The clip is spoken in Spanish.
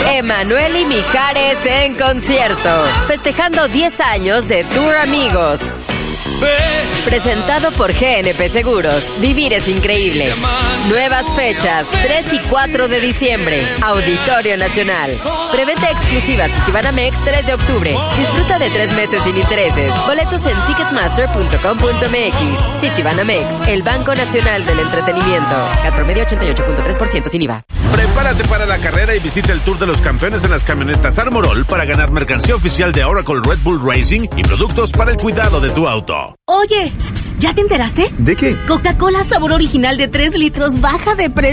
Emanuel y Mijares en concierto, festejando 10 años de Tour Amigos. Presentado por GNP Seguros. Vivir es increíble. Nuevas fechas, 3 y 4 de diciembre. Auditorio Nacional. Preventa exclusiva Citibanamex 3 de octubre. Disfruta de 3 meses sin intereses. Boletos en ticketmaster.com.mx. Citibanamex, el Banco Nacional del Entretenimiento. CAT promedio 88.3% sin IVA. Prepárate para la carrera y visita el Tour de los Campeones en las camionetas Armorol para ganar mercancía oficial de Oracle Red Bull Racing y productos para el cuidado de tu auto. Oye, ¿ya te enteraste? ¿De qué? Coca-Cola sabor original de 3 litros baja de precio.